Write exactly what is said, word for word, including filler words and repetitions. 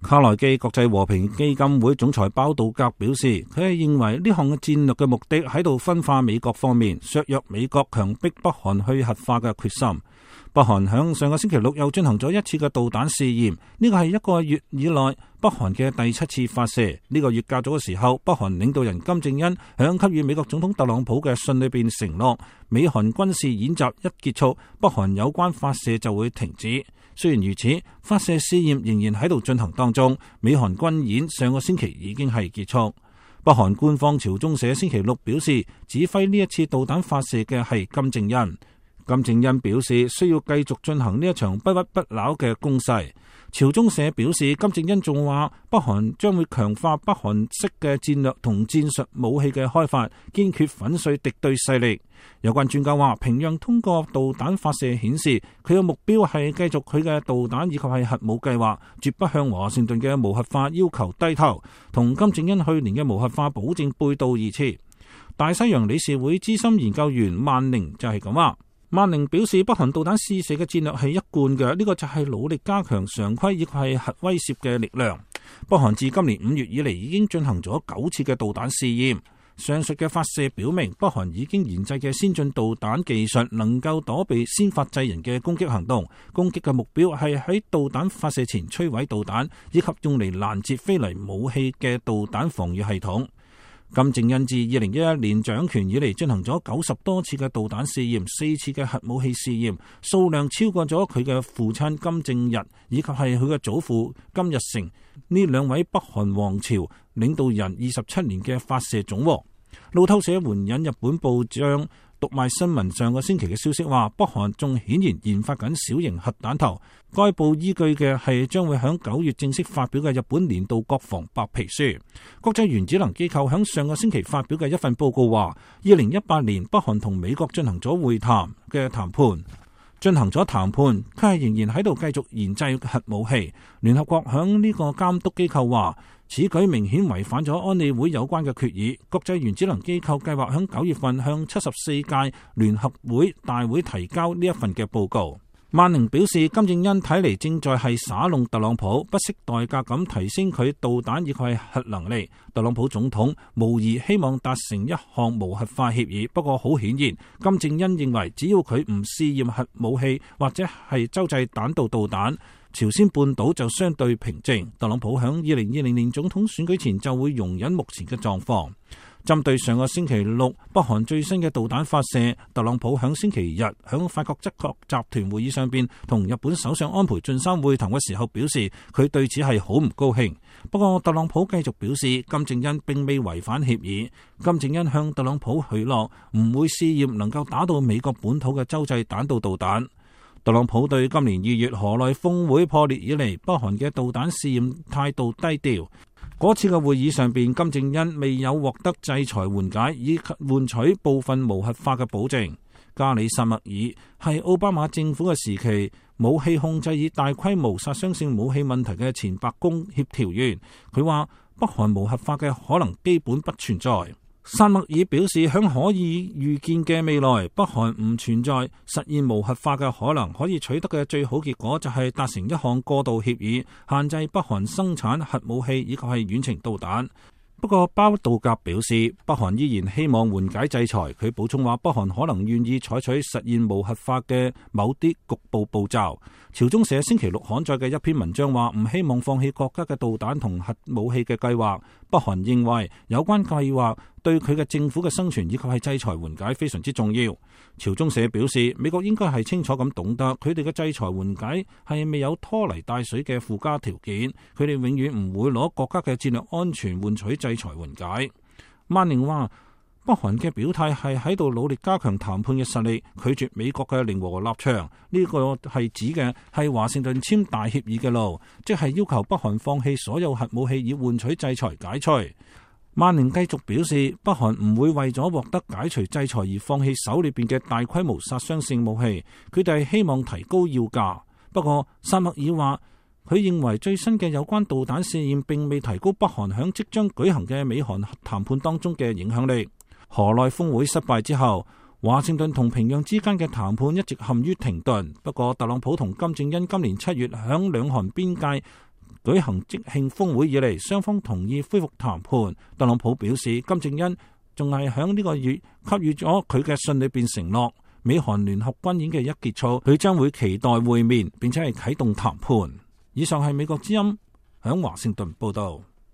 卡內基國際和平基金會總裁鮑杜格表示，佢係認為呢項嘅戰略嘅目的喺度分化美國方面，削弱美國強迫北韓去核化嘅決心。北韓響上個星期六又進行咗一次嘅導彈試驗，呢個係一個月以來北韓嘅第七次發射。呢個月較早嘅時候，北韓領導人金正恩響給予美國總統特朗普嘅信裏邊承諾，美韓軍事演習一結束，北韓有關發射就會停止。雖然如此，發射試驗仍然喺度進行當中。美韓軍演上個星期已經係結束。北韓官方朝中社星期六表示，指揮呢一次導彈發射嘅係金正恩。金正恩表示需要繼續進行呢一場不屈不撓嘅攻勢。朝中社表示，金正恩仲話北韓將會強化北韓式嘅戰略同戰術武器嘅開發，堅決粉碎敵對勢力。有關專家話，平壤通過導彈發射顯示佢嘅目標係繼續佢嘅導彈以及係核武計劃，絕不向華盛頓嘅無核化要求低頭，同金正恩去年嘅無核化保證背道而馳。大西洋理事會資深研究員萬寧就係咁話。萬寧表示，北韓導彈試射嘅戰略係一貫嘅，呢個就係努力加強常規以及係核威懾嘅力量。北韓自今年五月以嚟已經進行咗九次嘅導彈試驗，上述嘅發射表明北韓已經研製嘅先進導彈技術能夠躲避先發制人嘅攻擊行動，攻擊嘅目標係喺導彈發射前摧毀導彈以及用嚟攔截飛嚟武器嘅導彈防禦系統。金正恩自二零一一年掌權以嚟進行咗九十多次嘅導彈試驗，四次嘅核武器試驗，數量超過咗佢嘅父親金正日以及係佢嘅祖父金日成呢兩位北韓王朝領導人二十七年嘅發射總和。路透社援引日本報章讀賣新聞上個星期嘅消息話，北韓仲顯然研發緊小型核彈頭。該報依據嘅係將會響九月正式發表嘅日本年度國防白皮書。國際原子能機構響上個星期發表嘅一份報告話，二零一八年北韓同美國進行咗會談嘅談判，進行咗談判，佢係仍然喺度繼續研製核武器。聯合國響呢個監督機構話，此舉明顯違反咗安理會有關嘅決議。國際原子能機構計劃響九月份向七十四屆聯合會大會提交呢一份嘅報告。萬寧表示，金正恩睇嚟正在係耍弄特朗普，不惜代價咁提升佢導彈以及係核能力。特朗普總統無疑希望達成一項無核化協議，不過好顯然，金正恩認為只要佢唔試驗核武器或者係洲際彈道導彈，朝鮮半島就相對平靜。特朗普響二零二零年總統選舉前就會容忍目前嘅狀況。針對上個星期六北韓最新嘅導彈發射，特朗普響星期日響法國七國集團會議上邊同日本首相安倍晉三會談嘅時候表示，佢對此係好唔高興。不過特朗普繼續表示，金正恩並未違反協議。金正恩向特朗普許諾唔會試驗能夠打到美國本土嘅洲際彈道導彈。特朗普對今年二月河內峰會破裂以嚟北韓嘅導彈試驗態度低調。嗰次嘅會議上邊，金正恩未有獲得制裁緩解以及換取部分無核化嘅保證。加里薩默爾係奧巴馬政府嘅時期武器控制以大規模殺傷性武器問題嘅前白宮協調員，佢話北韓無核化嘅可能基本不存在。薩默爾表示，響可以預見嘅未來，北韓唔存在實現無核化嘅可能，可以取得嘅最好結果就係達成一項過渡協議，限制北韓生產核武器以及係遠程導彈。不過鮑杜格表示，北韓依然希望緩解制裁。佢補充話，北韓可能願意採取實現無核化嘅某啲局部步驟。朝中社星期六刊載嘅一篇文章話，唔希望放棄國家嘅導彈同核武器嘅計劃。北韓認為有關計劃對佢嘅政府嘅生存以及係制裁緩解非常之重要。朝中社表示，美國應該係清楚咁懂得，佢哋嘅制裁緩解係未有拖泥帶水嘅附加條件，佢哋永遠唔會攞國家嘅戰略安全換取制裁緩解。萬寧話，北韓嘅表態係喺度努力加強談判嘅實力，拒絕美國嘅零和立場。呢、這個係指嘅係華盛頓簽大協議嘅路，即係要求北韓放棄所有核武器以換取制裁解除。萬寧繼續表示，北韓唔會為咗獲得解除制裁而放棄手裏邊嘅大規模殺傷性武器，佢哋係希望提高要價。不過薩默爾話，佢認為最新嘅有關導彈試驗並未提高北韓響即將舉行嘅美韓談判當中嘅影響力。河內峰會失敗之後，華盛頓同平壤之間嘅談判一直陷於停頓。不過特朗普同金正恩今年七月響兩韓邊界舉行即興峰會以嚟，雙方同意恢復談判。特朗普表示，金正恩仲係響呢個月給予咗佢嘅信裏邊承諾，美韓聯合軍演嘅一結束，佢將會期待會面，並且係啟動談判。以上係美國之音響華盛頓報道。